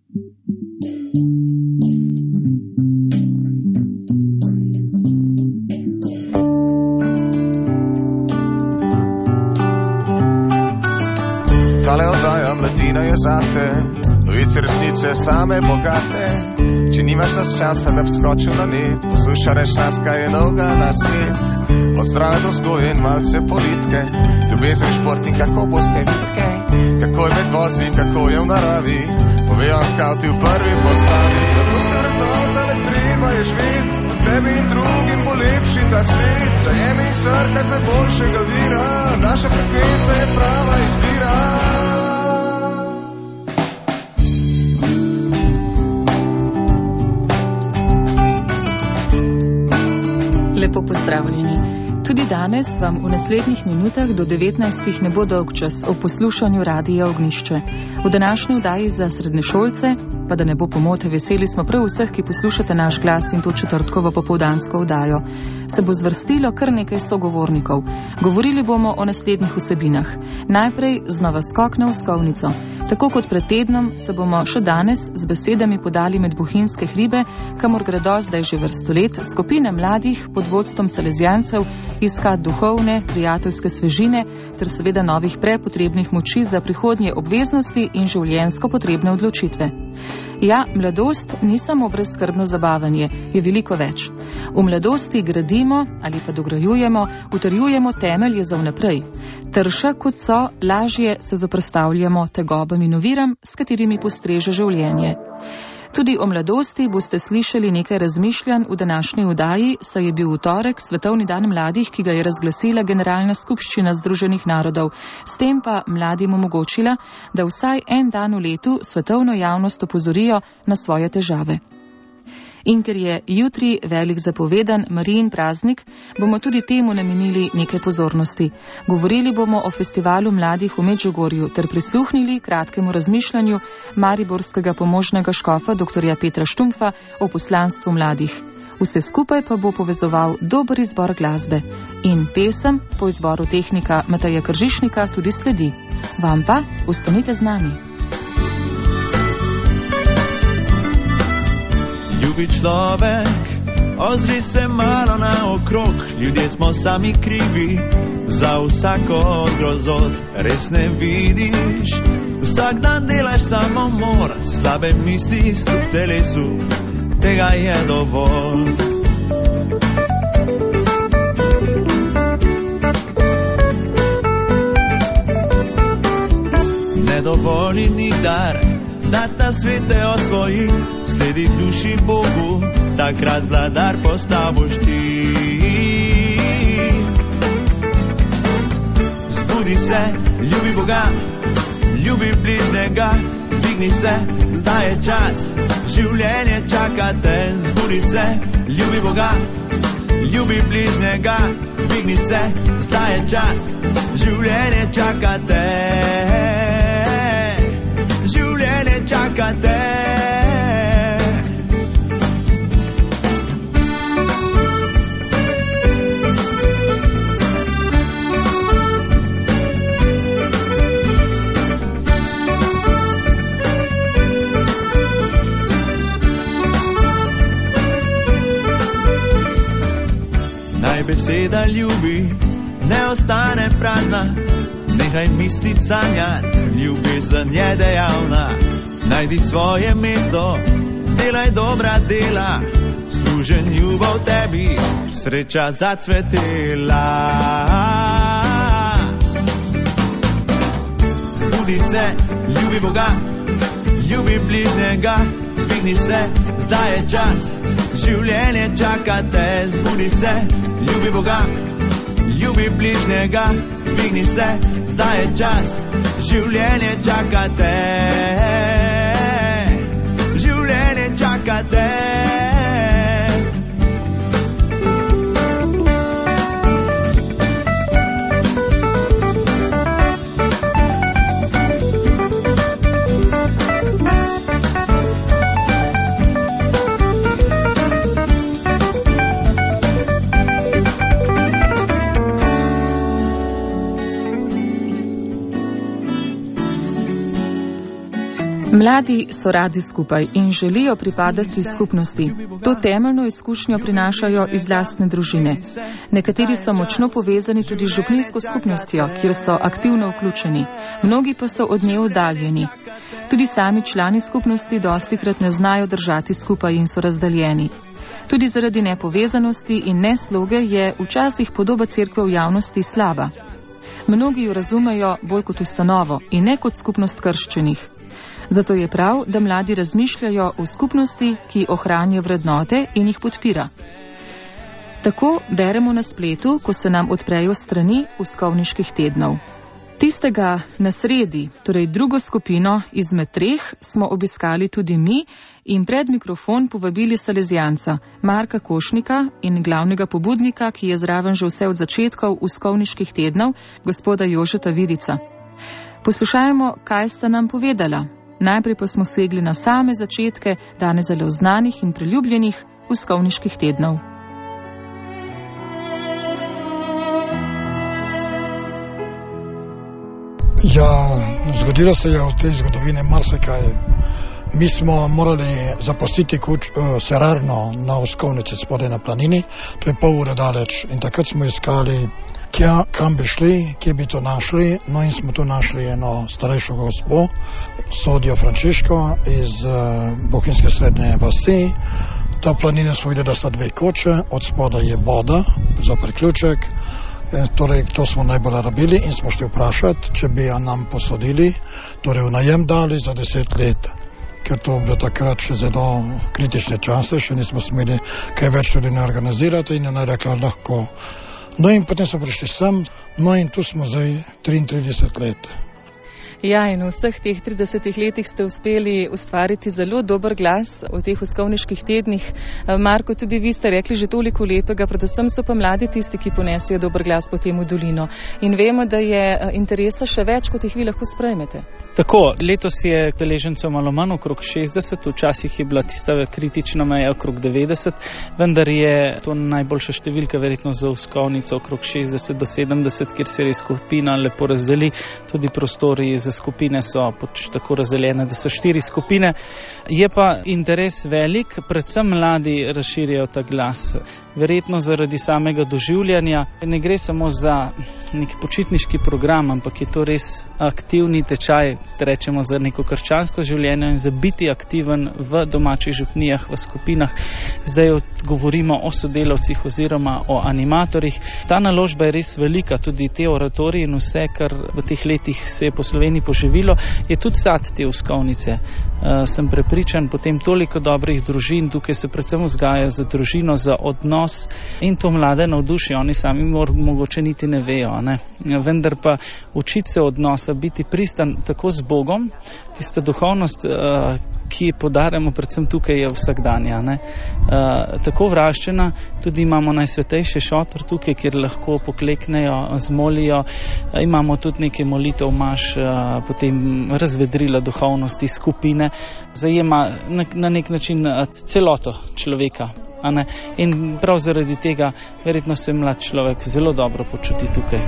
Tale oddaja Mladina je zate, novice resnice same bogate. Če nimaš nas časa, da bi skočil na net, poslušaj reš nas, kaj je novega na svet. Od zdrave do vzgoje in malce politike, ljubezen, šport in kako boste bitke, kako je med vozi, kako je v naravi, povejo skauti v prvi postavi. Zato skrbno, da treba je živeti, tebi in drugim bo lepši ta svet. Zajemi in srkaj z najboljšega vira, naša frekvenca je prava izbira. Lepo pozdravljeni. Tudi danes vam v naslednjih minutah do 19. ne bo dolg čas o poslušanju Radija Ognjišče. V današnji oddaji za srednješolce, pa da ne bo pomote, veseli smo prav vseh, ki poslušate naš glas in to četrtkovo popoldansko oddajo. Se bo zvrstilo kar nekaj sogovornikov. Govorili bomo o naslednjih vsebinah. Najprej znova skok na Vskovnico. Tako kot pred tednom se bomo še danes z besedami podali med Bohinjske hribe, kamor gredo zdaj že vrsto let skupine mladih pod vodstvom salezijancev iskat duhovne, prijateljske svežine ter seveda novih prepotrebnih moči za prihodnje obveznosti in življenjsko potrebne odločitve. Ja, mladost ni samo brezskrbno zabavanje, je veliko več. V mladosti gradimo ali pa dograjujemo, utrjujemo temelje za vnaprej. Trša kot so, lažje se zoprstavljamo tegobam in oviram, s katerimi postreže življenje. Tudi o mladosti boste slišali nekaj razmišljanj v današnji oddaji, saj je bil v torek Svetovni dan mladih, ki ga je razglasila Generalna skupščina Združenih narodov. S tem pa mladim omogočila, da vsaj en dan v letu svetovno javnost opozorijo na svoje težave. In ker je jutri velik zapovedan Marijin praznik, bomo tudi temu namenili nekaj pozornosti. Govorili bomo o festivalu mladih v Medžugorju ter prisluhnili kratkemu razmišljanju mariborskega pomožnega škofa dr. Petra Štumpfa o poslanstvu mladih. Vse skupaj pa bo povezoval dober izbor glasbe. In pesem po izboru tehnika Mateja Kržišnika tudi sledi. Vam pa ostanite z nami. Ljubi človek, ozri se malo naokrog, ljudje smo sami krivi za vsako grozot, res ne vidiš. Vsak dan delaš samo mor, slabe misli v telesu, tega je dovolj. Ne dovoli nikdar, da ta svet te osvoji, sledi duši Bogu, takrat vladar postaviš ti. Zbudi se, ljubi Boga, ljubi bližnjega, dvigni se, zdaj je čas, življenje čaka te. Zbudi se, ljubi Boga, ljubi bližnjega, dvigni se, zdaj je čas, življenje čaka te. Življenje čaka te. Naj beseda ljubi ne ostane prazna, nehaj mislit sanjat, ljubezen je dejavna. Najdi svoje mesto, delaj dobra dela, služenju bo v tebi sreča zacvetela. Zbudi se, ljubi Boga, ljubi bližnjega, dvigni se, zdaj je čas, življenje čaka te. Zbudi se, ljubi Boga, ljubi bližnjega, dvigni se, zdaj je čas, življenje čaka te. Življenje čaka te. Mladi so radi skupaj in želijo pripadati skupnosti. To temeljno izkušnjo prinašajo iz lastne družine. Nekateri so močno povezani tudi z župnijsko skupnostjo, kjer so aktivno vključeni. Mnogi pa so od nje oddaljeni. Tudi sami člani skupnosti dostikrat ne znajo držati skupaj in so razdaljeni. Tudi zaradi nepovezanosti in nesloge je včasih podoba cerkve v javnosti slaba. Mnogi jo razumejo bolj kot ustanovo in ne kot skupnost krščenih. Zato je prav, da mladi razmišljajo o skupnosti, ki ohranja vrednote in jih podpira. Tako beremo na spletu, ko se nam odprejo strani Uskovniških tednov. Tistega na sredi, torej drugo skupino izmed 3, smo obiskali tudi mi in pred mikrofon povabili salezijanca Marka Košnika in glavnega pobudnika, ki je zraven že vse od začetkov Uskovniških tednov, gospoda Jožeta Vidica. Poslušajmo, kaj sta nam povedala. Najprej pa smo segli na same začetke danes zelo znanih in priljubljenih Uskovniških tednov. Ja, zgodilo se je v tej zgodovini marsikaj. Mi smo morali zapustiti serarno na Uskovnici spodaj na planini, to je pol ure daleč in takrat smo iskali, kam bi šli, kje bi to našli, no in smo tu našli eno starejšo gospo, Sodjo Frančiško iz Bohinjske srednje vasi. Ta planina smo videli, da sta 2 koče, od spodaj je voda za priključek. Torej, to smo najbolj rabili in smo šli vprašati, če bi nam posodili, torej v najem dali za 10 let, ker to bilo takrat še zelo kritične čase, še nismo smeli kaj več tudi ne organizirati in je najrekla lahko. No in potem smo prišli sem, no in tu smo zdaj 33 let. Ja, in v vseh teh 30 letih ste uspeli ustvariti zelo dober glas v teh Uskovniških tednih. Marko, tudi vi ste rekli že toliko lepega, predvsem so pa mladi tisti, ki ponesijo dober glas po temu dolino. In vemo, da je interesa še več, kot jih vi lahko sprejmete. Tako, letos je deležencev malo manj, okrog 60, včasih je bila tista kritična meja okrog 90, vendar je to najboljša številka verjetno za Uskovnico okrog 60 do 70, kjer se res skupina lepo razdeli, tudi prostori za skupine so tako razdeljene, da so 4 skupine. Je pa interes velik, predvsem mladi razširjajo ta glas. Verjetno zaradi samega doživljanja. Ne gre samo za nek počitniški program, ampak je to res aktivni tečaj, rečemo za neko krščansko življenje in za biti aktiven v domačih župnijah, v skupinah. Zdaj govorimo o sodelavcih oziroma o animatorjih. Ta naložba je res velika, tudi te oratorije in vse, kar v teh letih se je po Sloveniji poživilo, je tudi sad te Uskovnice. Sem prepričan, potem toliko dobrih družin, tukaj se predvsem vzgajajo za družino, za odnos in to mlade navduši, oni sami mogoče niti ne vejo, ne? Vendar pa učiti se odnosa, biti pristan tako z Bogom, tista duhovnost, ki podarjamo predvsem tukaj, je vsakdanja, ne? Tako vraščena, tudi imamo najsvetejši šotor tukaj, kjer lahko pokleknejo, zmolijo, imamo tudi nekaj molitev maš, potem razvedrila duhovnosti skupine, zajema na nek način celoto človeka. In prav zaradi tega verjetno se mlad človek zelo dobro počuti tukaj.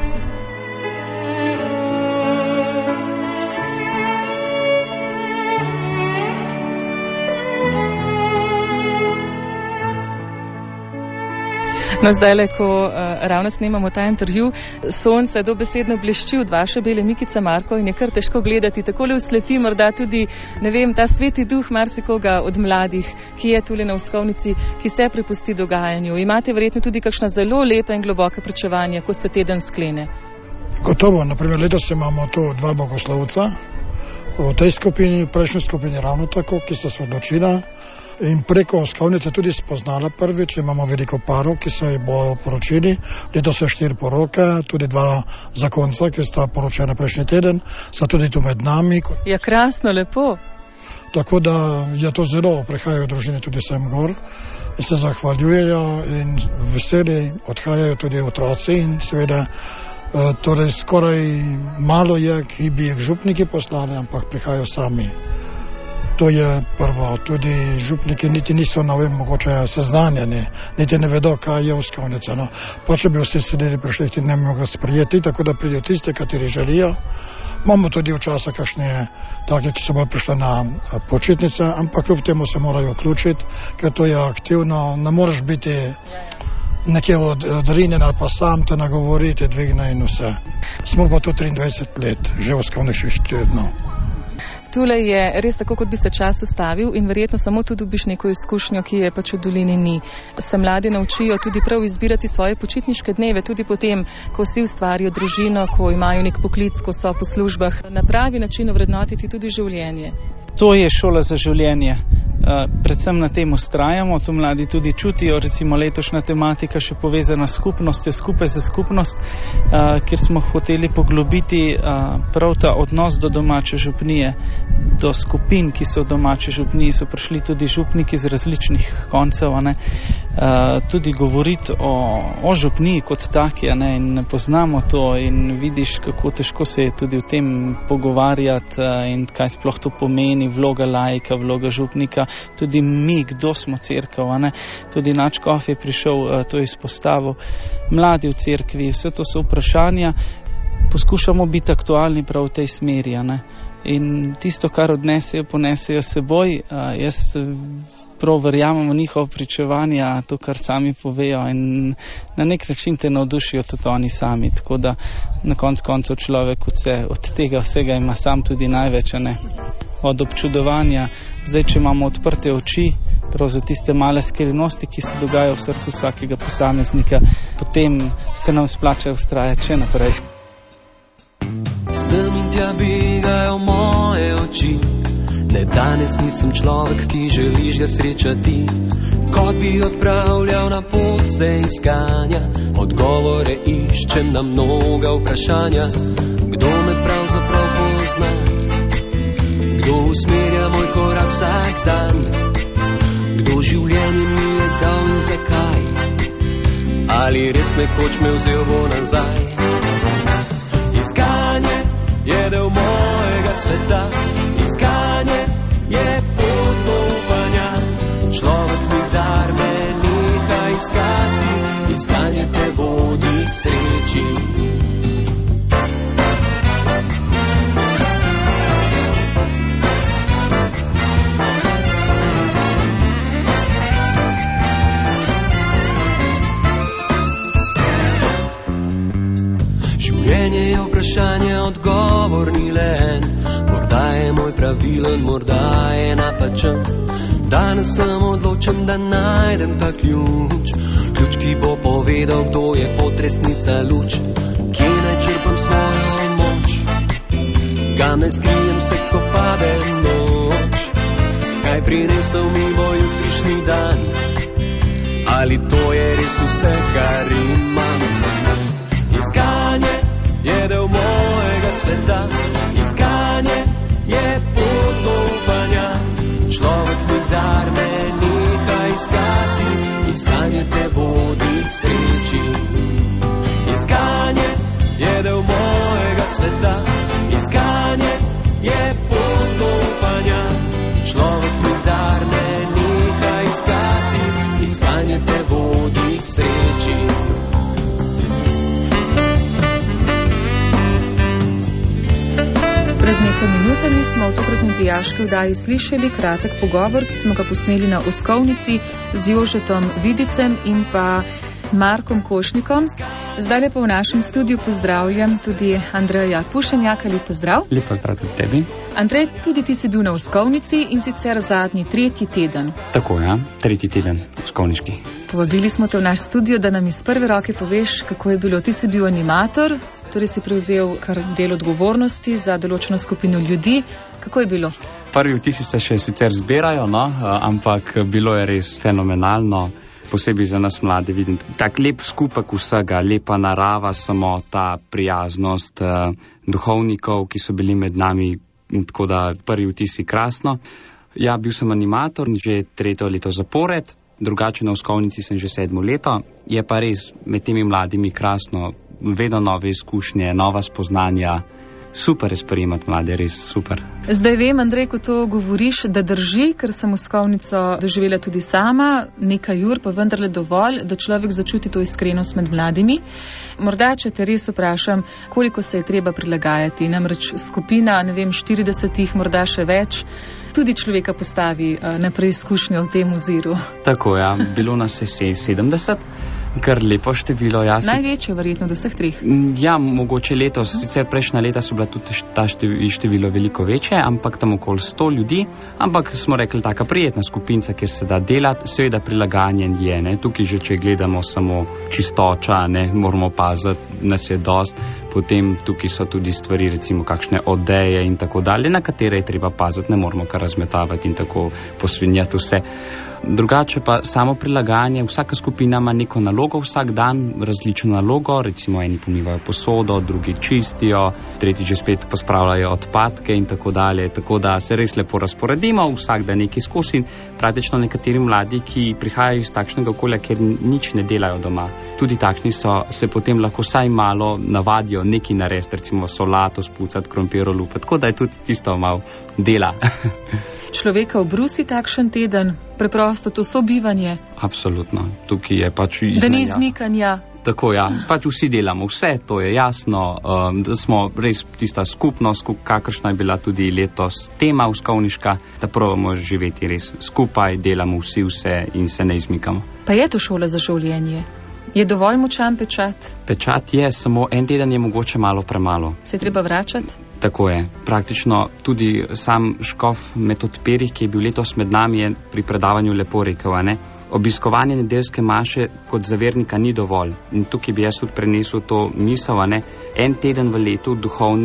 No, zdajle, ko ravno snemamo ta intervju, sonce dobesedno blešči od vaše bele mikice, Marko, in je kar težko gledati. Takole vslepi morda tudi, ne vem, ta sveti duh marsikoga od mladih, ki je tule na Uskovnici, ki se prepusti dogajanju. Imate verjetno tudi kakšna zelo lepa in globoka pričevanja, ko se teden sklene? Gotovo, naprimer letos imamo tu 2 bogoslovca, v tej skupini, v prejšnji skupini ravno tako, ki sta se odločila. In preko Uskovnice tudi spoznala prvič, imamo veliko parov, ki se bojo poročili. Letos so 4 poroke, tudi 2 zakonca, ki sta poročena prejšnji teden, sta tudi tu med nami. Ja, krasno, lepo. Tako da je to zelo, prihajajo družine tudi sem gor in se zahvaljujejo in veseli odhajajo tudi otroci in seveda torej skoraj malo je, ki bi jih župniki poslali, ampak prihajajo sami. To je prvo. Tudi župniki niti niso, mogoče seznanjeni, niti ne vedo, kaj je uskovnica. No. Pa če bi vsi sedeli prišli, ne bi mogli sprijeti, tako da pridejo tiste, kateri želijo. Imamo tudi včasih kakšne take, ki so bolj prišli na počitnice, ampak v temu se morajo vključiti, ker to je aktivno, ne moreš biti nekje odrinjen ali pa sam te nagovoriti, dvigne in vse. Smo pa tu 23 let, že v skovniških dnov. Tule je res tako, kot bi se čas ustavil in verjetno samo tu dobiš neko izkušnjo, ki je pač v dolini ni. Se mladi naučijo tudi prav izbirati svoje počitniške dneve, tudi potem, ko vsi ustvarijo družino, ko imajo nek poklic, ko so po službah, na pravi način ovrednotiti tudi življenje. To je šola za življenje. Predvsem na tem ustrajamo, to mladi tudi čutijo, recimo letošnja tematika še povezana s skupnostjo, skupaj za skupnost, kjer smo hoteli poglobiti prav ta odnos do domače župnije, do skupin, ki so v domače župniji, so prišli tudi župniki z različnih koncev, tudi govoriti o župniji kot taki, in ne poznamo to in vidiš, kako težko se je tudi o tem pogovarjati in kaj sploh to pomeni, vloga laika, vloga župnika, tudi mi, kdo smo cerkev, tudi nadškof je prišel to izpostavil, mladi v cerkvi, vse to so vprašanja, poskušamo biti aktualni prav v tej smeri, in tisto, kar odnesejo, ponesejo seboj, jaz prav verjamem v njihovo pričevanje, to, kar sami povejo in na nek način te navdušijo tudi oni sami, tako da na koncu človek od tega vsega ima sam tudi največ, od občudovanja. Zdaj, če imamo odprte oči prav za tiste male skrivnosti, ki se dogajajo v srcu vsakega posameznika, potem se nam splača vztrajati še naprej. Sem in tja begajo moje oči, ne, danes nisem človek, ki želiš ga srečati, kot bi odpravljal na pot se iskanja, odgovore iščem na mnoga vprašanja, kdo me pravzaprav pozna, kdo usmerja moj korak vsak dan, kdo življenje mi je dal in zakaj, ali res nekoč me vzel bo nazaj. Iskanje je del mojega sveta, iskanje je pot do upanja, človek mi dar, me neha iskati, iskanje te vodi k sreči. Vprašanje, odgovor ni le en, morda je moj pravilen, morda je napačen. Danes sem odločen, da najdem ta ključ, ki bo povedal, kdo je potresnica luč, kje naj črpam svojo moč, kam ne skrijem se, ko pade noč, kaj prinesel mi bo jutrišnji dan, ali to je res vse, kar imam. Iskanje je del mojega sveta, iskanje je pot do upanja, človek mi dar, me neha iskati, iskanje te vodi k sreči. Iskanje je del mojega sveta, iskanje je pot do upanja, človek mi dar, me neha iskati, iskanje te vodi k sreči. Pred nekaj minutami smo v tokratni dijaški vdaji slišali kratek pogovor, ki smo ga posneli na Uskovnici z Jožetom Vidicem in pa Markom Košnikom. Zdaj lepo v našem studiu pozdravljam tudi Andreja Pušenjaka. Lep pozdrav. Lep pozdrav tudi tebi. Andrej, tudi ti si bil na Uskovnici in sicer zadnji, 3. teden. Tako, 3. teden uskovniški. Povabili smo te v naš studio, da nam iz prve roke poveš, kako je bilo. Ti si bil animator, torej si prevzel kar del odgovornosti za določeno skupino ljudi. Kako je bilo? Prvi vtisi se še sicer zbirajo, ampak bilo je res fenomenalno. Posebej za nas mlade vidim tak lep skupek vsega, lepa narava, samo ta prijaznost duhovnikov, ki so bili med nami, tako da prvi vtisi krasno. Ja, bil sem animator že 3. leto zapored, drugače na Uskovnici sem že 7. leto. Je pa res med temi mladimi krasno, vedno nove izkušnje, nova spoznanja super je sprejemati mlade, res super. Zdaj vem, Andrej, ko to govoriš, da drži, ker sem uskovnico doživela tudi sama, nekaj ur, pa vendarle dovolj, da človek začuti to iskrenost med mladimi. Morda, če te res vprašam, koliko se je treba prilagajati, namreč skupina, 40, morda še več, tudi človeka postavi na preizkušnjo v tem oziru. Tako, ja, bilo nas je 70, kar lepo število. Največje verjetno do vseh treh. Ja, mogoče letos, sicer prejšnja leta so bila tudi ta število veliko večje, ampak tam okoli 100 ljudi, ampak smo rekli taka prijetna skupinca, kjer se da delati, seveda prilagajanje je, ne, tukaj že če gledamo samo čistoča, ne, moramo paziti, nas je dost, potem tukaj so tudi stvari, recimo kakšne odeje in tako dalje, na katere je treba paziti, ne moramo kar razmetavati in tako posvinjati vse. Drugače pa samo prilagajanje, vsaka skupina ima neko nalogo vsak dan, različno nalogo, recimo eni pomivajo posodo, drugi čistijo, tretji že spet pospravljajo odpadke in tako dalje, tako da se res lepo razporedimo, vsak da nekaj skozi. Praktično nekateri mladi, ki prihajajo iz takšnega okolja, kjer nič ne delajo doma, tudi takšni se potem lahko vsaj malo navadijo nekaj narediti, recimo solato spucati, krompir olupati, tako da je tudi tisto malo dela. Človeka obrusi takšen teden, preprosto to sobivanje. Absolutno, tukaj je pač da ni izmikanja. Tako, ja, pač vsi delamo vse, to je jasno, da smo res tista skupnost, kakršna je bila tudi letos tema uskovniška, da probamo živeti res skupaj, delamo vsi vse in se ne izmikamo. Pa je to šola za življenje? Je dovolj močan pečat? Pečat je, samo en teden je mogoče malo premalo. Se je treba vračati? Tako je. Praktično tudi sam škof Metod Perih, ki je bil letos med nami, je pri predavanju lepo rekel, ne? Obiskovanje nedeljske maše kot zavernika ni dovolj. In tukaj bi jaz tudi prenesel to misel, ne? En teden v letu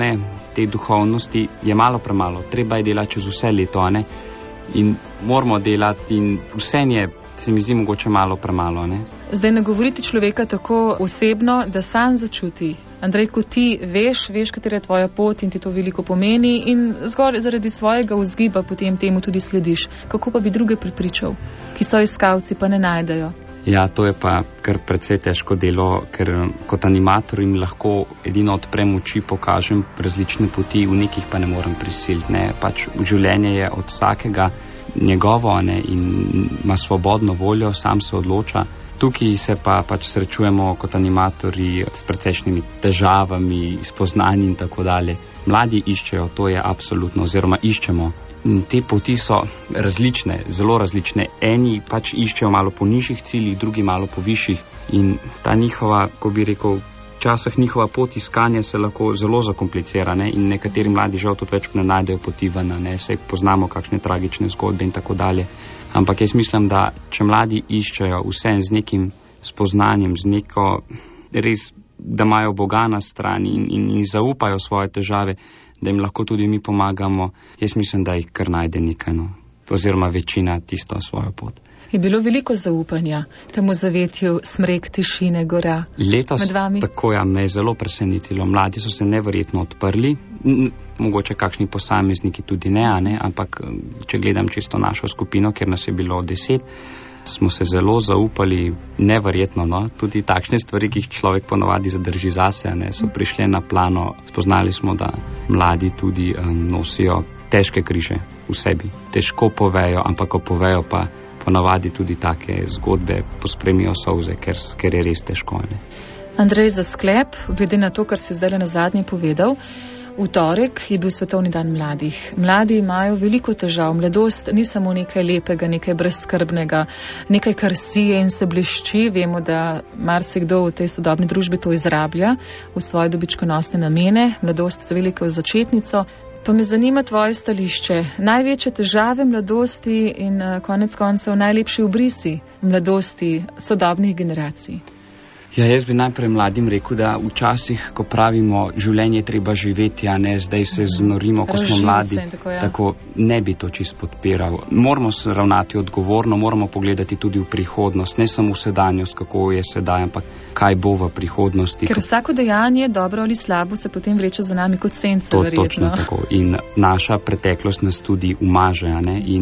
te duhovnosti je malo premalo. Treba je delati čez vse leto, ne? In moramo delati in vse je, se mi zdi mogoče malo premalo, ne? Zdaj ne govoriti človeka tako osebno, da sam začuti. Andrej, ko ti veš, katera je tvoja pot in ti to veliko pomeni in zgolj zaradi svojega vzgiba potem temu tudi slediš. Kako pa bi druge prepričal, ki so iskalci pa ne najdejo? Ja, to je pa kar precej težko delo, ker kot animator jim lahko edino odprem oči, pokažem različne poti, v nekih pa ne morem prisiliti, ne? Pač življenje je od vsakega njegovo, ne? In ima svobodno voljo, sam se odloča. Tukaj se pa pač srečujemo kot animatorji s precejšnjimi težavami, spoznanji in tako dalje. Mladi iščejo, to je absolutno, oziroma iščemo. Te poti so različne, zelo različne. Eni pač iščejo malo po nižjih ciljih, drugi malo po višjih. In ta njihova, ko bi rekel, včasih njihova pot iskanja se lahko zelo zakomplicira, ne? In nekateri mladi žal tudi več ne najdejo poti ven, ne? Saj poznamo kakšne tragične zgodbe in tako dalje. Ampak jaz mislim, da če mladi iščejo vse z nekim spoznanjem, z neko res, da imajo Boga na strani in zaupajo svoje težave, da jim lahko tudi mi pomagamo, jaz mislim, da jih kar najde nekaj, no? Oziroma večina tisto svojo pot. Je bilo veliko zaupanja temu zavetju smrek tišine gora letos med vami? Tako, ja, me je zelo presenetilo. Mladi so se neverjetno odprli, mogoče kakšni posamezniki tudi ne, ampak če gledam čisto našo skupino, kjer nas je bilo 10, smo se zelo zaupali, neverjetno, no? Tudi takšne stvari, ki jih človek ponovadi zadrži zase, ne, so prišle na plano. Spoznali smo, da mladi tudi nosijo težke križe v sebi. Težko povejo, ampak ko povejo pa ponavadi tudi take zgodbe pospremijo solze, ker je res težko, ne. Andrej, za sklep, glede na to, kar si zdaj na zadnje povedal, v torek je bil svetovni dan mladih. Mladi imajo veliko težav. Mladost ni samo nekaj lepega, nekaj brezskrbnega, nekaj, kar sije in se blešči. Vemo, da marsikdo v tej sodobni družbi to izrablja v svoje dobičkonosne namene. Mladost za veliko začetnico. Pa me zanima tvoje stališče. Največje težave mladosti in konec koncev najlepši obrisi mladosti sodobnih generacij. Ja, jaz bi najprej mladim rekel, da včasih, ko pravimo, življenje treba živeti, a ne zdaj se znorimo, ko smo mladi, tako ne bi to čisto podpiral. Moramo se ravnati odgovorno, moramo pogledati tudi v prihodnost, ne samo v sedanjost, kako je sedaj, ampak kaj bo v prihodnosti. Ker vsako dejanje, dobro ali slabo, se potem vleče za nami kot senca, verjetno. Točno tako. In naša preteklost nas tudi umaže, a ne? In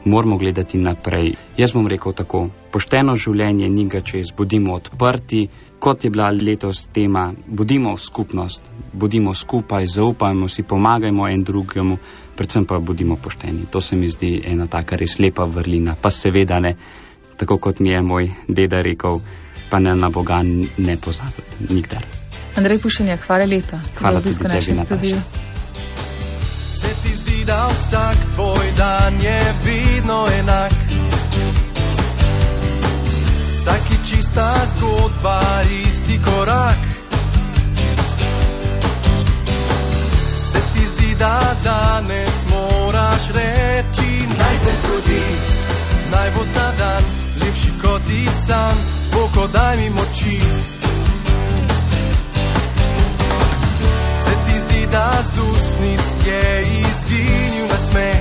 moramo gledati naprej. Jaz bom rekel tako, pošteno življenje ni ga čez, bodimo odprti, kot je bila letos tema, bodimo skupnost, bodimo skupaj, zaupajmo si, pomagajmo en drugemu, predvsem pa bodimo pošteni. To se mi zdi ena taka res lepa vrlina, pa seveda ne, tako kot mi je moj deda rekel, pa ne na Boga ne pozabiti, nikdar. Andrej Pušenjak, hvala lepa. Hvala tudi tebi, Nataša. Se ti zdi, da vsak tvoj dan je vedno enak? Vsaki čista zgodba, isti korak. Se ti zdi, da danes moraš reči, naj se zgodi, naj bo ta dan lepši kot ti san, Bog daj mi moči. Se ti zdi, da z ustnic je izginil nasmeh,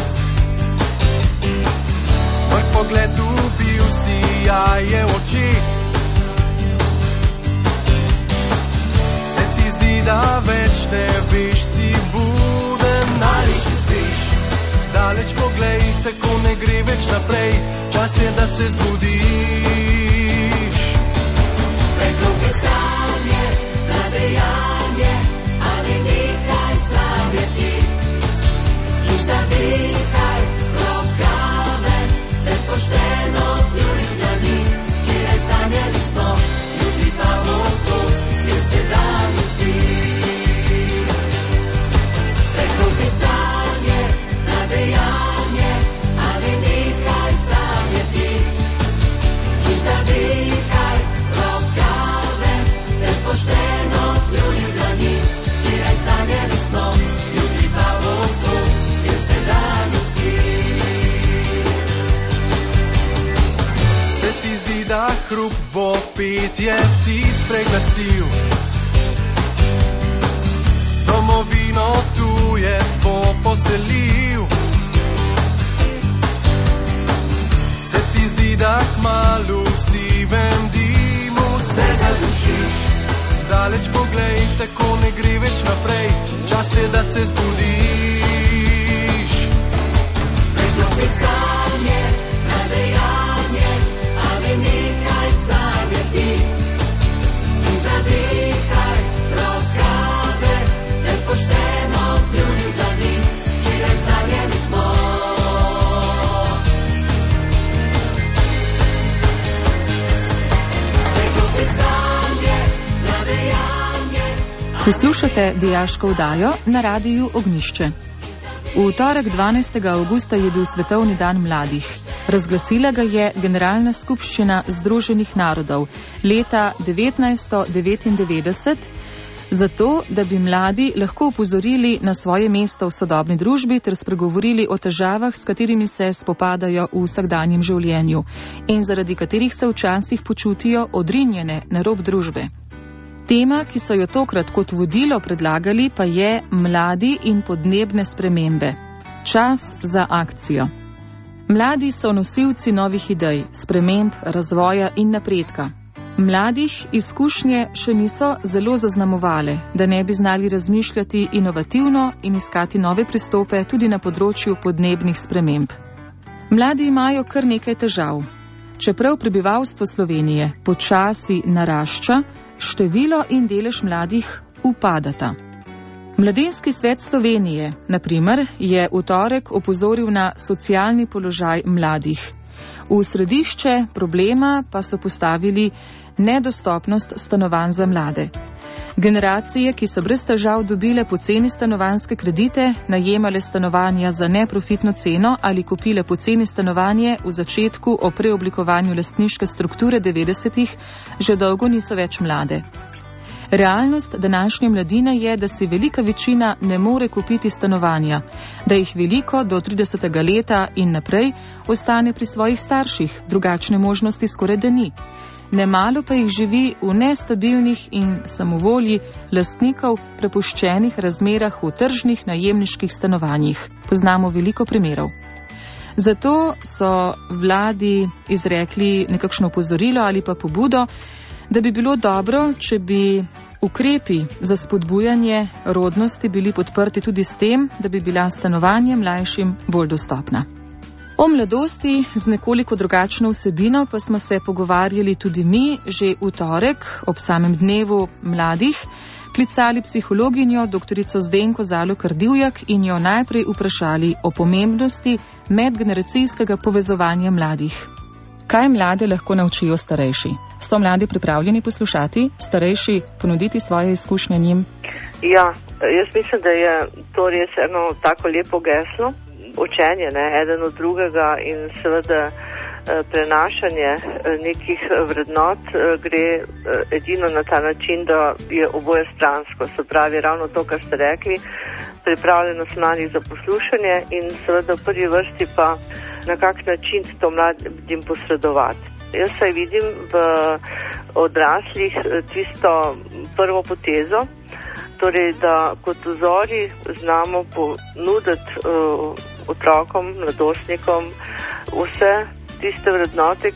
moj pogled ubil sijaje v očeh. Se ti zdi, da več ne veš, si buden ali še spiš, daleč poglej, tako ne gre več naprej, čas je, da se zbudiš. Preklopi sanje na dejanje, ali nekaj sanjati, in zadihaj rokave, te pošteno pljuni dlani. Včeraj sanjali smo, jutri pa bo to, ker se danes zdi. Preklopi sanje na dejanje, ali nekaj sanjati, in zadihaj rokave, te pošteno pljuni dlani. Včeraj sanjali smo, jutri pa bo to, ker se danes zdi. Se ti zdi, da hrup bo petje ptic preglasil, domovino tujec bo poselil. Se ti zdi, da kmalu v sivem dimu se zadušiš, daleč poglej, tako ne gre več naprej, čas je, da se zbudiš. Preklopi sanje na dejanje, ali nekaj sanjati, in zadihaj rokave, te pošteno pljuni dlani. Včeraj sanjali smo. Preklopi sanje na dejanje. Poslušate dijaško oddajo na radiju Ognjišče. V torek 12. avgusta je bil Svetovni dan mladih. Razglasila ga je Generalna skupščina Združenih narodov leta 1999, zato, da bi mladi lahko upozorili na svoje mesto v sodobni družbi ter spregovorili o težavah, s katerimi se spopadajo v vsakdanjem življenju in zaradi katerih se včasih počutijo odrinjene na rob družbe. Tema, ki so jo tokrat kot vodilo predlagali, pa je mladi in podnebne spremembe. Čas za akcijo. Mladi so nosilci novih idej, sprememb, razvoja in napredka. Mladih izkušnje še niso zelo zaznamovale, da ne bi znali razmišljati inovativno in iskati nove pristope tudi na področju podnebnih sprememb. Mladi imajo kar nekaj težav. Čeprav prebivalstvo Slovenije počasi narašča, število in delež mladih upadata. Mladinski svet Slovenije, na primer, je v torek opozoril na socialni položaj mladih. V središče problema pa so postavili nedostopnost stanovanj za mlade. Generacije, ki so brez težav dobile poceni stanovanjske kredite, najemale stanovanja za neprofitno ceno ali kupile poceni stanovanje v začetku o preoblikovanju lastniške strukture 90-ih, že dolgo niso več mlade. Realnost današnje mladine je, da si velika večina ne more kupiti stanovanja, da jih veliko do 30. leta in naprej ostane pri svojih starših, drugačne možnosti skoraj da ni. Nemalo pa jih živi v nestabilnih in samovolji lastnikov prepuščenih razmerah v tržnih najemniških stanovanjih. Poznamo veliko primerov. Zato so vladi izrekli nekakšno opozorilo ali pa pobudo, da bi bilo dobro, če bi ukrepi za spodbujanje rodnosti bili podprti tudi s tem, da bi bila stanovanja mlajšim bolj dostopna. O mladosti z nekoliko drugačno vsebino pa smo se pogovarjali tudi mi že v torek ob samem dnevu mladih, klicali psihologinjo doktorico Zdenko Zalokar Divjak in jo najprej vprašali o pomembnosti medgeneracijskega povezovanja mladih. Kaj mlade lahko naučijo starejši? So mladi pripravljeni poslušati, starejši ponuditi svoje izkušnje njim? Ja, jaz mislim, da je to res eno tako lepo geslo. Učenje, eden od drugega in seveda prenašanje nekih vrednot gre edino na ta način, da je oboje stransko. Se pravi, ravno to, kar ste rekli, pripravljenost mladih za poslušanje in seveda v prvi vrsti pa na kak način to mladim posredovati. Jaz se vidim v odraslih tisto prvo potezo, torej da kot vzori znamo ponuditi otrokom, mladostnikom vse tiste vrednote,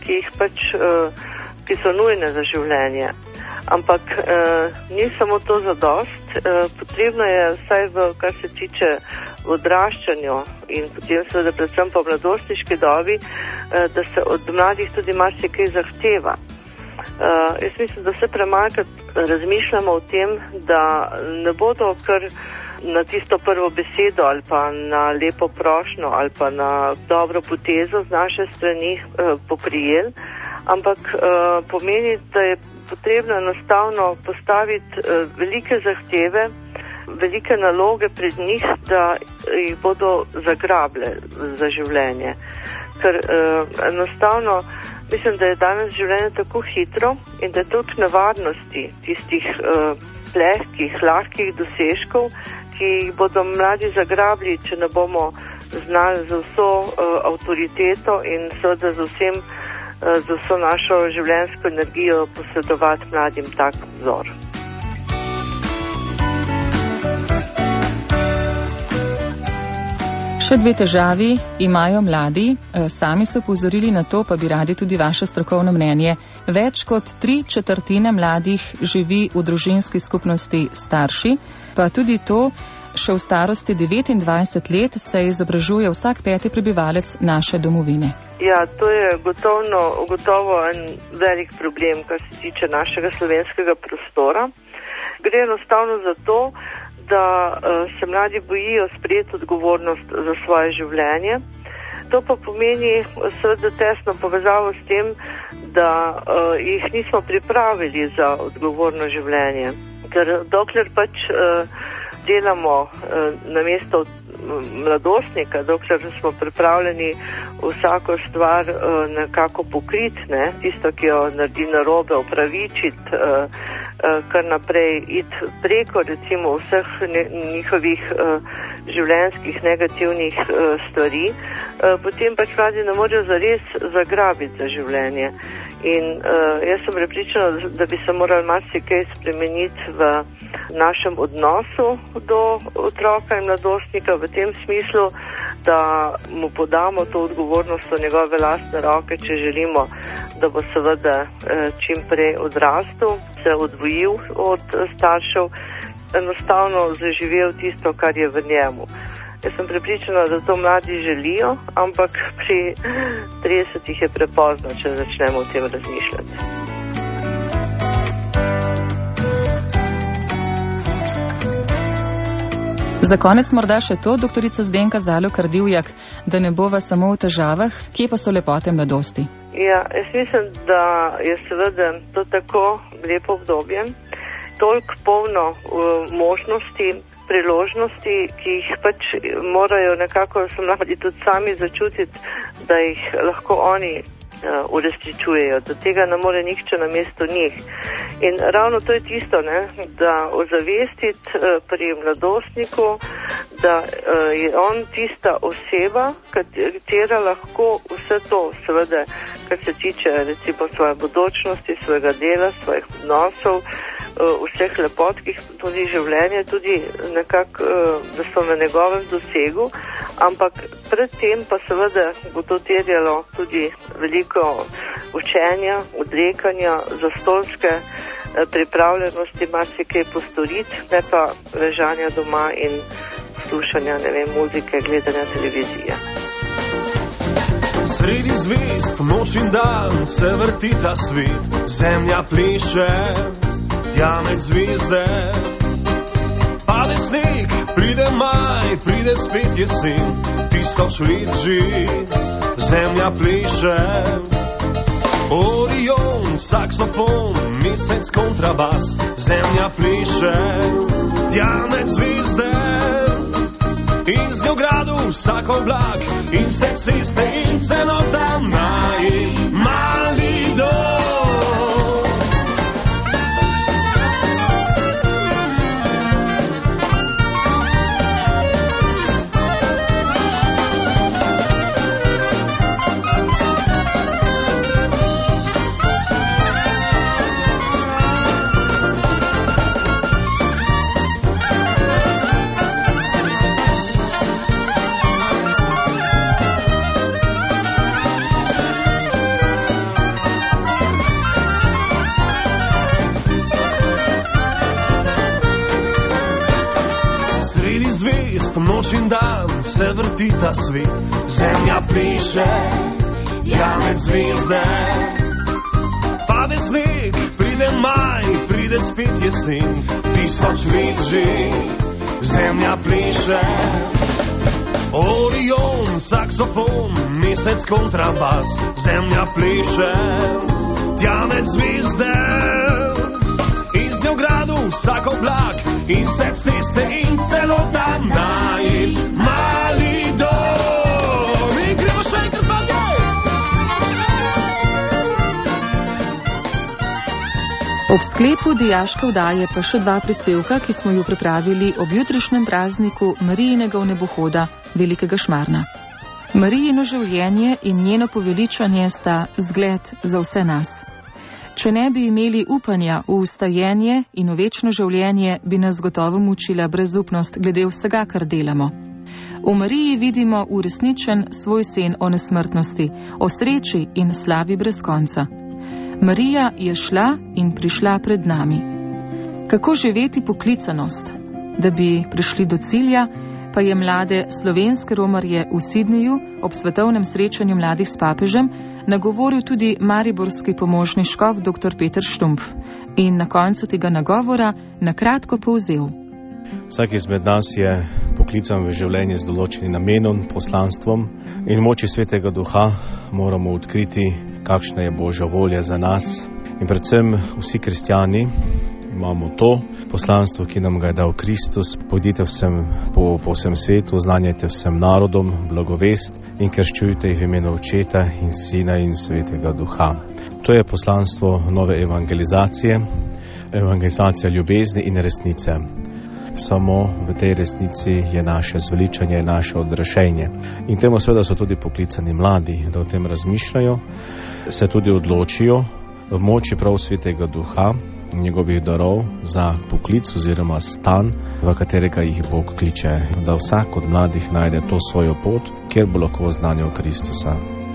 ki so nujne za življenje. Ampak ni samo to zadost, potrebno je vsaj kar se tiče odraščanju in potem seveda predvsem po mladostniški dobi, da se od mladih tudi marsikaj zahteva. Jaz mislim, da se premalkrat razmišljamo o tem, da ne bodo kar na tisto prvo besedo ali pa na lepo prošnjo ali pa na dobro potezo z naše strani poprijeli, ampak pomeni, da je potrebno enostavno postaviti velike zahteve, velike naloge pred njih, da jih bodo zagrable za življenje. Ker enostavno mislim, da je danes življenje tako hitro in da je toliko nevarnosti tistih lahkih dosežkov, ki jih bodo mladi zagrabili, če ne bomo znali z vso avtoriteto in seveda z vso našo življenjsko energijo posredovati mladim tak vzor. Še dve težavi imajo mladi, sami so upozorili na to, pa bi radi tudi vaše strokovno mnenje. Več kot 3/4 mladih živi v družinski skupnosti starši, pa tudi to, še v starosti 29 let se izobražuje vsak 5. prebivalec naše domovine. Ja, to je gotovo en velik problem, kar se tiče našega slovenskega prostora. Gre enostavno za to, da se mladi bojijo sprejeti odgovornost za svoje življenje. To pa pomeni seveda tesno povezavo s tem, da jih nismo pripravili za odgovorno življenje. Ker dokler pač delamo namesto mladostnika, dokler smo pripravljeni vsako stvar nekako pokriti, tisto, ki jo naredi narobe, opravičiti, kar naprej iti preko recimo vseh njihovih življenjskih negativnih stvari, potem pač mladi ne morejo zares zagrabiti za življenje. In jaz sem prepričana, da bi se morali marsikaj spremeniti v našem odnosu do otroka in mladostnika v tem smislu, da mu podamo to odgovornost v njegove lastne roke, če želimo, da bo seveda čim prej odrastel, se odvojil od staršev, enostavno zaživel tisto, kar je v njemu. Jaz sem prepričana, da to mladi želijo, ampak pri 30 je prepozno, če začnemo o tem razmišljati. Za konec morda še to, doktorica Zdenka Zalokar Divjak, da ne bova samo v težavah, kje pa so lepote mladosti? Ja, jaz mislim, da je seveda to tako lepo obdobje, toliko polno možnosti, priložnosti, ki jih pač morajo nekako se mladi tudi sami začutiti, da jih lahko oni uresničujejo, da tega ne more nihče namesto njih. In ravno to je tisto, da ozavestiti pri mladostniku, da je on tista oseba, katera lahko vse to, seveda, kar se tiče recimo svoje bodočnosti, svojega dela, svojih odnosov, vseh lepot, ki jih tudi življenje, tudi nekako, da so na njegovem dosegu, ampak predtem pa seveda bo to terjalo tudi veliko učenja, odrekanja, zastolske pripravljenosti marsikaj postoriti, ne pa ležanja doma in poslušanja, muzike, gledanja televizije. Sredi zvezd, noč in dan se vrti ta svet, zemlja pleše, tja med zvezde. Pade sneg, pride maj, pride spet jesen, 1000 let že, zemlja pleše. Orion, saksofon, mesec, kontrabas, zemlja pleše, tja med zvezde. In z njo gradu vsak oblak, in vse ceste in celota mali dom. Noč in dan se vrti ta svet, zemlja pleše, tja med zvezde. Pade sneg, pride maj, pride spet jesen, 1000 let že, zemlja pleše. Orion, saksofon, mesec, kontrabas, zemlja pleše, tja med zvezde. In z njo gradu vsak oblak, in vse ceste in celota mali dom. In gremo še enkrat naprej. Ob sklepu dijaške vdaje pa še 2 prispevka, ki smo ju pripravili ob jutrišnjem prazniku Marijinega vnebohoda velikega Šmarna. Marijino življenje in njeno poveličanje sta zgled za vse nas. Če ne bi imeli upanja v vstajenje in v večno življenje, bi nas gotovo mučila brezupnost glede vsega, kar delamo. V Mariji vidimo uresničen svoj sen o nesmrtnosti, o sreči in slavi brez konca. Marija je šla in prišla pred nami. Kako živeti poklicanost? Da bi prišli do cilja, pa je mlade slovenske romarje v Sidneju ob svetovnem srečanju mladih s papežem nagovoril tudi mariborski pomožni škof dr. Peter Štumpf in na koncu tega nagovora nakratko povzel. Vsak izmed nas je poklican v življenje z določenim namenom, poslanstvom in moči Svetega Duha moramo odkriti, kakšna je Božja volja za nas. In predvsem vsi kristjani imamo to poslanstvo, ki nam ga je dal Kristus. Pojdite po vsem svetu, oznanjajte vsem narodom blagovest in krščujte jih v imenu Očeta in Sina in Svetega Duha. To je poslanstvo nove evangelizacije, evangelizacija ljubezni in resnice. Samo v tej resnici je naše zveličanje, naše odrešenje. In temu seveda so tudi poklicani mladi, da o tem razmišljajo, se tudi odločijo v moči prav Svetega Duha, njegovih darov za poklic oziroma stan, v katerega jih Bog kliče, da vsak od mladih najde to svojo pot, kjer bo lahko oznanjal Kristusa.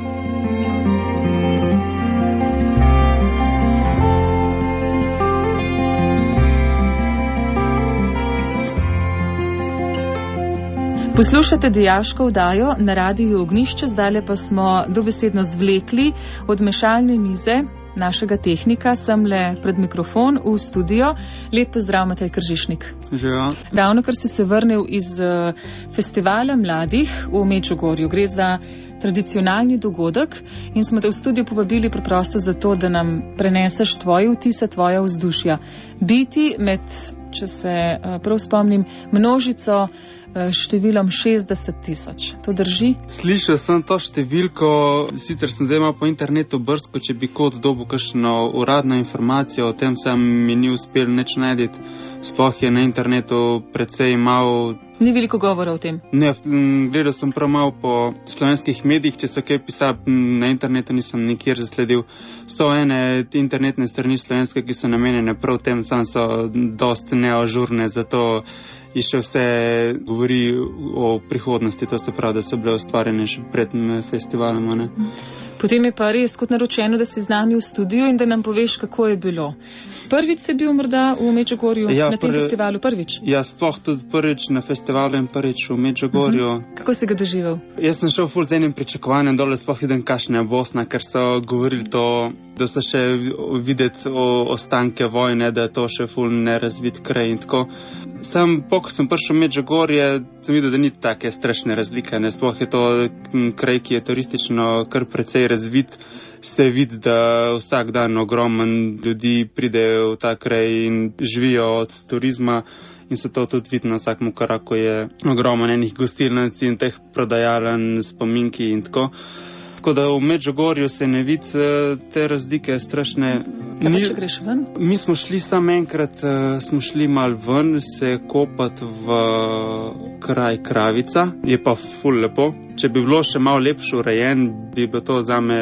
Poslušate dijaško vdajo na Radiu Ognjišče, zdaj pa smo dobesedno zvlekli od mešalne mize našega tehnika semle pred mikrofon v studio. Lep pozdrav, Matej Kržišnik. Živijo. Ravno kar si se vrnil iz festivala mladih v Medžugorju. Gre za tradicionalni dogodek in smo te v studio povabili preprosto zato, da nam preneseš tvoje vtise, tvoja vzdušja. Biti med, če se prav spomnim, množico številom 60 000. To drži? Slišal sem to številko, sicer sem zdaj malo po internetu brsko, če bi kot dobil kakšno uradno informacijo o tem, sem mi ni uspel nič najditi. Sploh je na internetu precej malo... Ni veliko govora o tem? Ne, gledal sem prav malo po slovenskih medijih, če so kaj pisali, na internetu nisem nikjer zasledil. So ene internetne strani slovenske, ki so namenjene prav tem, sam so dost neažurne, zato je še vse govori govori o prihodnosti, to se pravi, da so bile ustvarjene še pred festivalom. Ne? Potem je pa res kot naročeno, da si z nami v studiu in da nam poveš, kako je bilo. Prvič si bil morda v Medžugorju na tem festivalu? Prvič? Ja, sploh tudi prvič na festivalu in prvič v Medžugorju. Kako si ga doživel? Jaz sem šel ful z enim pričakovanjem dole, sploh vidim, kakšna je Bosna, ker so govorili to, da so še videti ostanke vojne, da je to še ful nerazvit kraj in tako. Sam, ko sem prišel v Medžugorje, sem videl, da ni take strašne razlike. Ne? Sploh je to kraj, ki je turistično kar precej razvit. Se vidi, da vsak dan ogromen ljudi pride v ta kraj in živijo od turizma in se to tudi vidi na vsakem koraku, je ogromen enih gostilnic in teh prodajaln, spominki in tako. Tako da v Medžugorju se ne vidi te razlike strašne. Če greš ven? Mi smo šli samo enkrat, smo šli mal ven se kopati v kraj Kravica, je pa ful lepo. Če bi bilo še malo lepše urejen, bi bilo to zame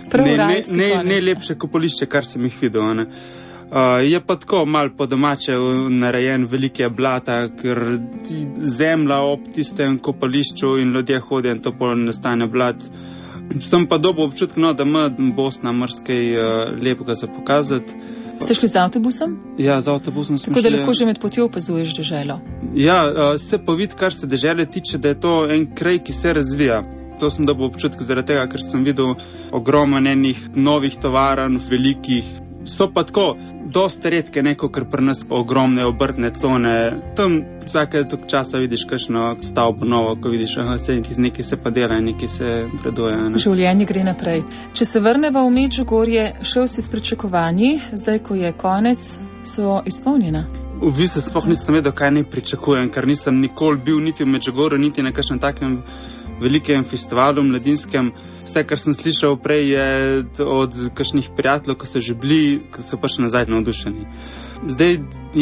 najlepše kopališče, kar sem jih videl. Ne? Je pa tako malo po domače narejen, velike blata, ker zemlja ob tistem kopališču in ljudje hodijo in to pol nastane blat. Sem pa dobil občutek, da ima Bosna marsikaj lepega za pokazati. Ste šli z avtobusom? Ja, z avtobusom smo šli. Tako da lahko že med potjo opazuješ deželo? Ja, se pa vidi, kar se dežele tiče, da je to en kraj, ki se razvija. To sem dobil občutek zaradi tega, ker sem videl ogromen enih novih tovarn, velikih. So pa tako, dosti redke neko, ker pri nas ogromne obrtne cone. Tam vsake tok časa vidiš kakšno stavbo novo, ko vidiš, nekaj se pa dela in nekaj se preduje. Ne? Življenje gre naprej. Če se vrneva v Medžugorje, šel si s pričakovanji, zdaj, ko je konec, so izpolnjena? V bistvu sploh nisem vedel, kaj ne pričakujem, ker nisem nikoli bil niti v Medžugorju, niti na kakšnem takem velikem festivalu mladinskem. Vse, kar sem slišal prej, je od kakšnih prijateljev, ko so že bili, ko so prišli nazaj navdušeni. Zdaj,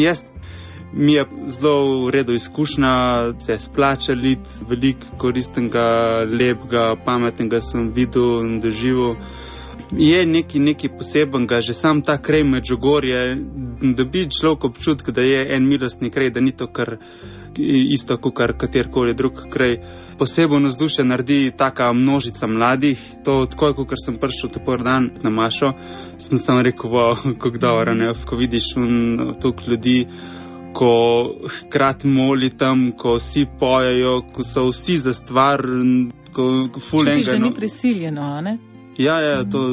mi je zelo v redu izkušnja, se splača liti, veliko koristnega, lepega, pametnega sem videl in doživel. Je nekaj posebenega, že sam ta kraj Medžugorje, da bi človek občutek, da je en milostni kraj, da ni to kar isto kot katerkoli drug kraj. Posebno vzdušje naredi taka množica mladih. To tako, kot sem prišel ta prvi dan na mašo, sem samo rekel, kako dobro, ko vidiš toliko ljudi, ko hkrati moli tam, ko vsi pojejo, ko so vsi za stvar, ko ful enega. Čutiš, da ni prisiljeno, a ne? Ja, to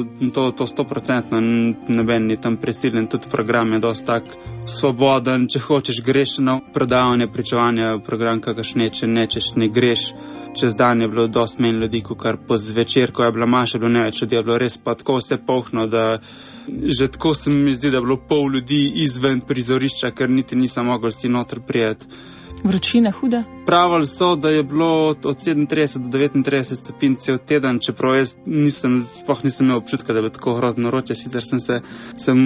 100%, noben ni tam prisiljen, tudi program je dosti tak svoboden, če hočeš greš na predavanje, pričevanje, program kakšne, če nečeš, ne greš. Čez dan je bilo dosti manj ljudi, kar po zvečer, ko je bila maša, je bilo neveč ljudi, je bilo res pa tako vse polhno, da že tako se mi zdi, da je bilo pol ljudi izven prizorišča, ker niti nisem mogel si noter prijeti. Vročina huda? Pravili so, da je bilo od 37 do 39 stopinj cel teden, čeprav jaz sploh nisem imel občutka, da bi tako grozno vroče, sicer sem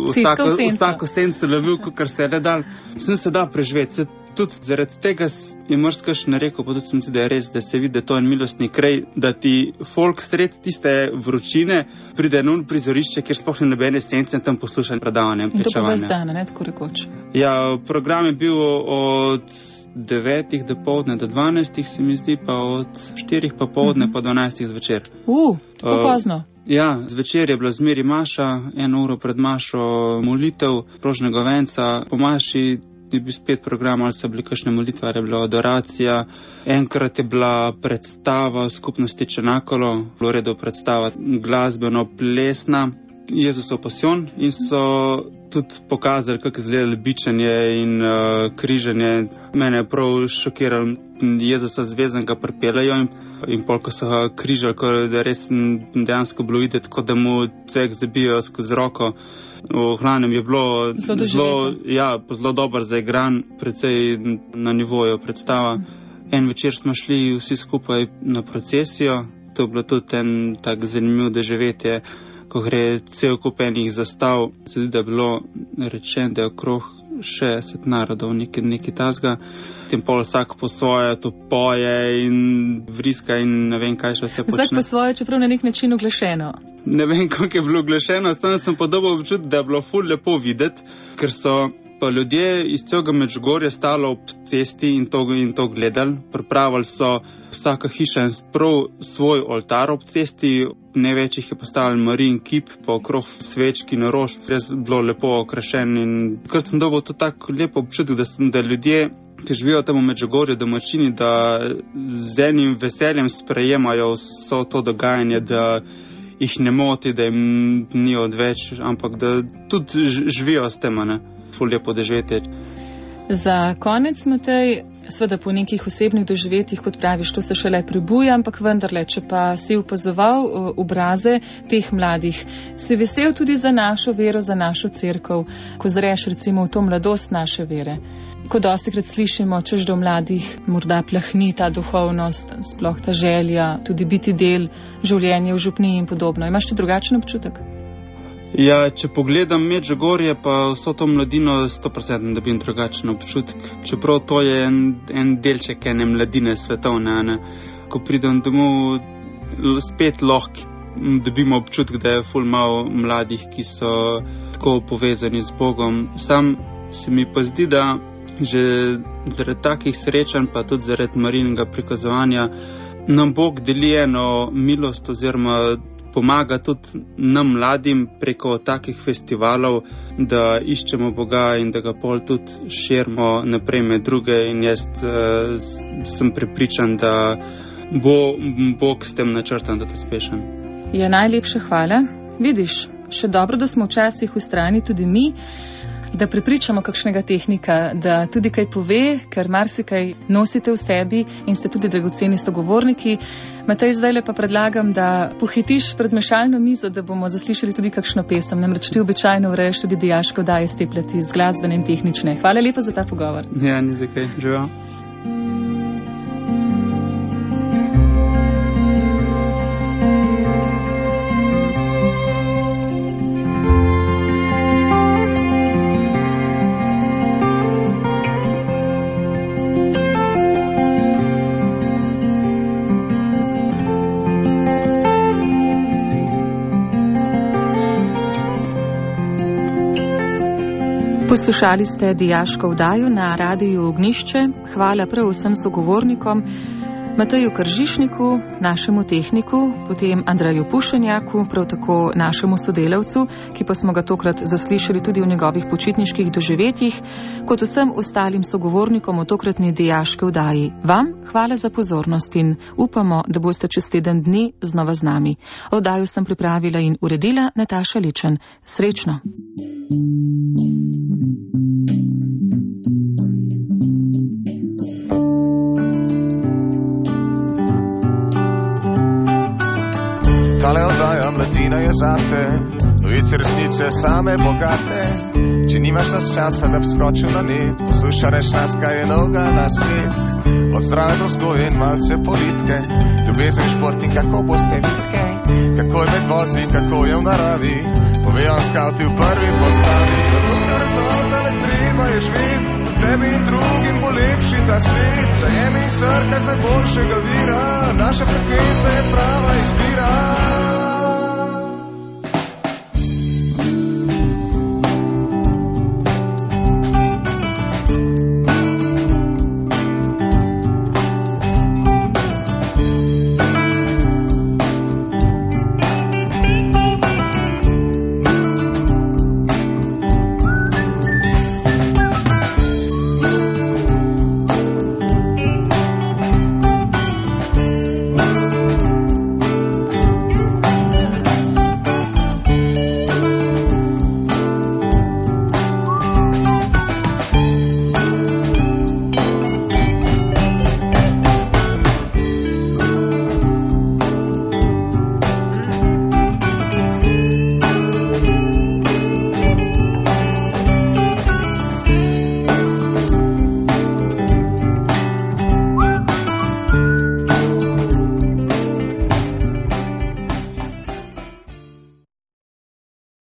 vsako senco lovil, kakor se je le dal. Sem se dal preživeti. Tudi zaradi tega je marsikaj rekel, pa tudi sem si, da je res, da se vidi, da to je en milostni kraj, da ti folk sred tiste vročine pride na prizorišče, kjer sploh ne nobene sence in tam posluša predavanje in pričevanje. In to pa ves dan, ne, tako rekoč? Ja, program je bil od 9 do povdne do 12, se mi zdi, pa od 4 pa povdne pa 12 zvečer. Tako pozno. Ja, zvečer je bila zmeri maša, 1 uro pred mašo molitev, prožnega venca, po maši je bil spet program, ali so bili kakšne molitve, je bila adoracija. Enkrat je bila predstava skupnosti Čenakolo, bilo redo predstava glasbeno-plesna, Jezusov pasijon in so tudi pokazali, kako izgleda bičanje in križanje. Mene je prav šokiral, Jezusa zvezanega pripeljajo in pol, ko so ga križali, ko je res dejansko bilo videti, kot da mu cvek zabijajo skozi roko. V glavnem je bilo zelo dober zaigran, precej na nivoju predstava. En večer smo šli vsi skupaj na procesijo, to je bilo tudi en tak zanimiv doživetje, ko gre cel kup enih zastav. Se zdi, da je bilo rečeno, da je okrog 60 narodov, nekaj tazga. Tem pol vsak po svoje to poje in vriska in ne vem, kaj še vse počne. Vsak po svoje, čeprav na nek način uglašeno. Ne vem, koliko je bilo uglašeno, sem podobal občutek, da je bilo ful lepo videti, ker so pa ljudje iz celega Medžugorja stalo ob cesti in to gledali. Pripravili so vsaka hiša in prav svoj oltar ob cesti, največ jih je postavili Marijin kip, pa okrog svečki na rož, res bilo lepo okrašen in kar sem dobil to tako lepo občutek, da ljudje, ki živijo tam v Medžugorju, domačini, da z enim veseljem sprejemajo vso to dogajanje, da jih ne moti, da jim ni odveč, ampak da tudi živijo s tem, ne? Ful lepo doživeti. Za konec, Matej, seveda po nekih osebnih doživetjih, kot praviš, to se šele prebuja, ampak vendarle, če pa si opazoval obraze teh mladih, si vesel tudi za našo vero, za našo cerkev, ko zreš recimo v to mladost naše vere. Ko dostikrat slišimo, češ do mladih morda plahni ta duhovnost, sploh ta želja, tudi biti del življenja v župniji in podobno. Imaš ti drugačen občutek? Ja, če pogledam Medžugorje, pa vso to mladino 100% dobim drugačen občutek. Čeprav to je en delček ene mladine svetovne, ne. Ko pridem domov, spet lahko dobimo občutek, da je ful malo mladih, ki so tako povezani z Bogom. Sam se mi pa zdi, da že zaradi takih srečanj, pa tudi zaradi Marijinega prikazovanja, nam Bog deli eno milost oziroma pomaga tudi nam mladim preko takih festivalov, da iščemo Boga in da ga pol tudi širimo naprej med druge in jaz sem prepričan, da bo Bog s tem načrtom tudi uspešen. Ja, najlepša hvala. Vidiš, še dobro, da smo včasih v strani tudi mi, da prepričamo kakšnega tehnika, da tudi kaj pove, ker marsikaj nosite v sebi in ste tudi dragoceni sogovorniki. Matej, zdajle pa predlagam, da pohitiš pred mešalno mizo, da bomo zaslišali tudi kakšno pesem. Namreč ti običajno ureješ tudi dijaške oddaje Steplati z glasbene in tehnične. Hvala lepa za ta pogovor. Ja, ni za kaj. Živijo. Poslušali ste dijaško vdajo na Radiu Ognjišče. Hvala prav vsem sogovornikom, Mateju Kržišniku, našemu tehniku, potem Andreju Pušenjaku, prav tako našemu sodelavcu, ki pa smo ga tokrat zaslišali tudi v njegovih počitniških doživetjih, kot vsem ostalim sogovornikom v tokratni dijaški vdaji. Vam hvala za pozornost in upamo, da boste čez teden dni znova z nami. Oddajo sem pripravila in uredila Nataša Ličen. Srečno! Tale oddaja Mladina je zate, novice resnice same bogate. Če nimaš nas časa, da bi skočil na nit, poslušaj nas, kaj je novega na svet. Od zdrave do vzgoje in malce politike, ljubezen, šport in kako boste bitke, kako je med vozi in kako je v naravi, povejo skavti v prvi postavi. Zato se vrednota le treba je živeti, tebi in drugim bo lepši ta svet. Zajemi in srkaj z najboljšega vira, naša frekvenca je prava izbira.